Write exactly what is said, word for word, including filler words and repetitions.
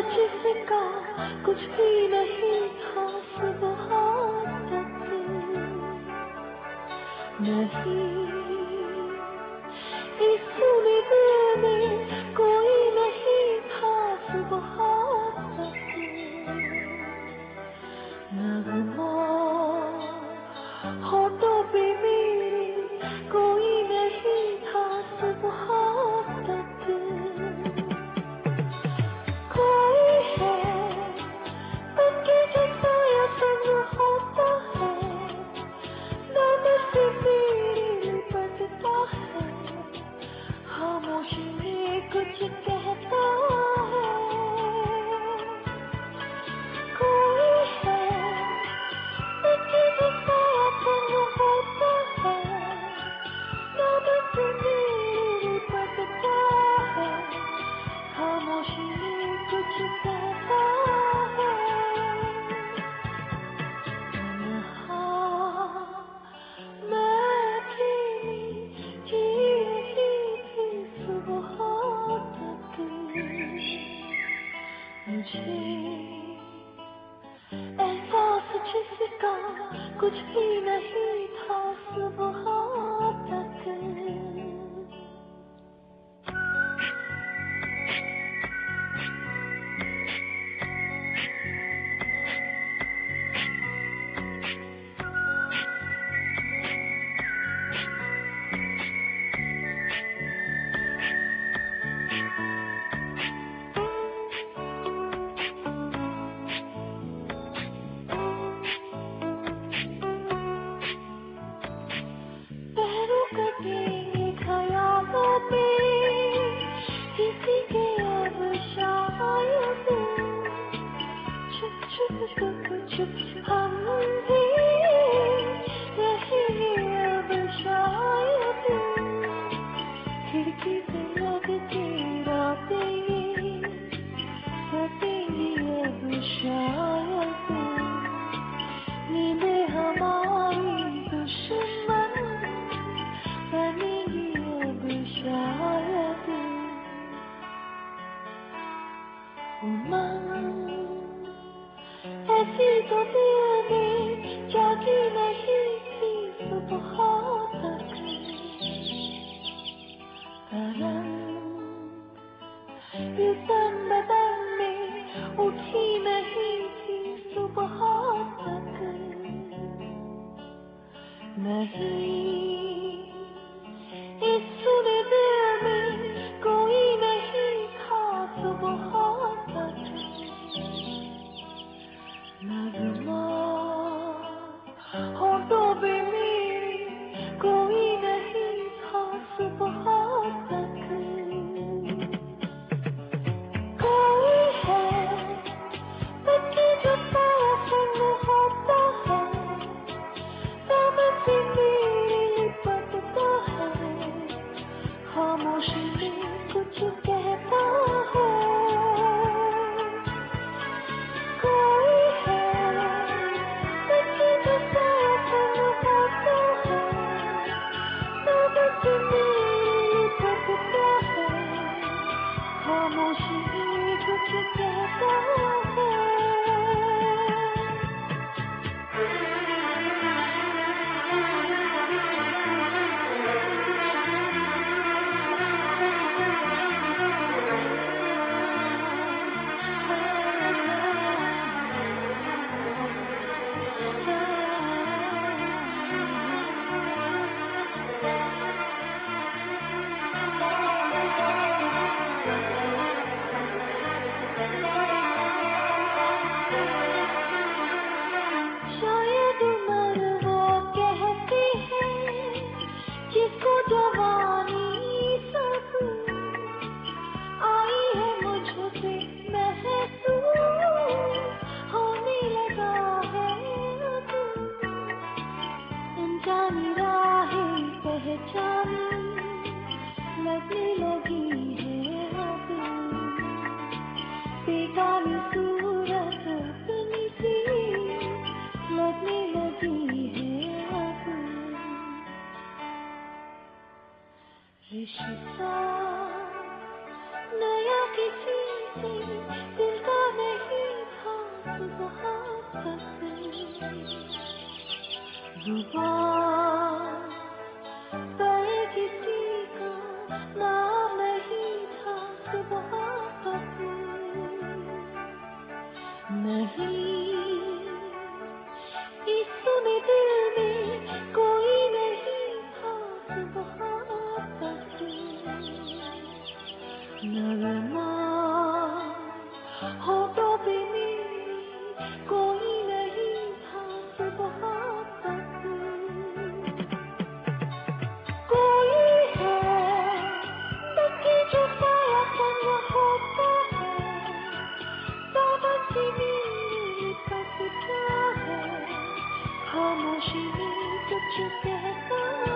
जिसका कुछ भी नहीं था सुबह तक नहीं इस दिल में कोई नहीं था सुबह तक नगमा होठों पे मेरे कोई नहीं था सुबह तक कोई है पक्के जैसा या संग होता है नाम से मेरे लिपटता है खामोशी में कुछ कहता है कोई है पक्के जैसा या संग होता है नाम से मेरे लिपटता है खामोशी में कुछ कहता है तन्हा मैं अकेली जी रही थी सुबह तक मुझे एहसास जिसका कुछ भी नहीं था सुबह तक पैरों कटेंगे ख्यालों पे किसी के अब शायद चुप चुप चुप चुप हम भी रहेंगे अब शायद खिड़की से लगती रातें कटेंगी अब शायद नींदें हमारी दुश्मन बनेगी अब शायद उमंग ऐसी तो दिल में जागी नहीं थी सुबह तक तरंग ये तन बदन में उठी नहीं थी सुबह तक नहीं इस सुने दिल में कोई नहीं था सुबह तक नगमा होठों पे मेरे कोई नहीं था सुबह तक कोई है पक्के जैसा संग होता है नाम से मेरे लिपटता है खामोशी में कुछ कहता है कोई है पक्के जैसा संग होता है नाम से मेरे लिपटता है खामोशी में कुछ कहता है शायद जुबान पर किसी का नाम नहीं था सुबह तक, नहीं इसमें दिल में कोई नहीं था सुबह तक, नगमा होठों पे मेरे कोई नहीं था सुबह तक, कोई है बाकी जो साया संग होता है, साबत मेरे पास क्या है, खामोशी में कुछ कहता